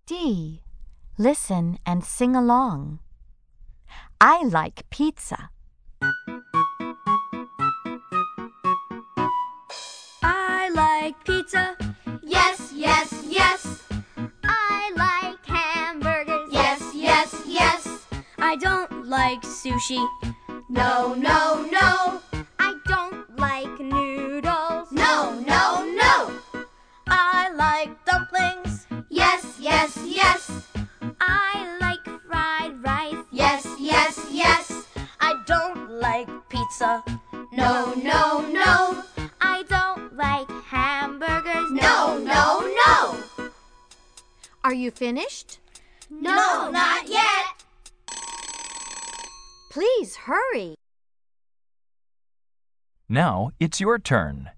D. Listen and sing along. I like pizza. I like pizza. Yes, yes, yes. I like hamburgers. Yes, yes, yes. I don't like sushi. No, no, no. I don't like noodles. No, no, no. I like dumplings. Yes, yes, yes. I like fried rice. Yes, yes, yes. I don't like pizza. No, no, no. I don't like hamburgers. No, no, no. Are you finished? No, not yet. Please hurry. Now it's your turn.